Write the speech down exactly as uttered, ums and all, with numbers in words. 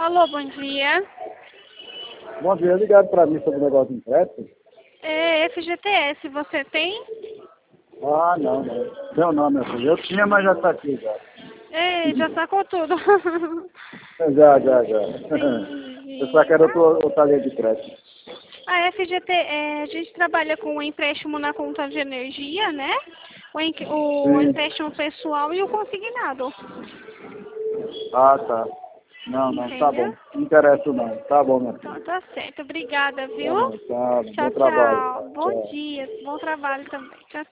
Alô, bom dia. Bom dia, ligado para mim sobre o negócio de empréstimo? É F G T S, você tem? Ah, não, não. Não, não, meu filho. Eu tinha, mas já está aqui já. É, já sacou tudo. Já, já, já. Eu só Entendi. quero outro, outra linha de crédito. A F G T, é, a gente trabalha com o empréstimo na conta de energia, né? O, em- o Sim. empréstimo pessoal e o consignado. Ah, tá. Não, não, tá Entendeu? bom. Não interessa não. Tá bom, meu filho. Então tá certo. Obrigada, Tá viu? bom, tá. Tchau, Bom trabalho. tchau. Bom Tchau. dia. Bom trabalho também. Tchau,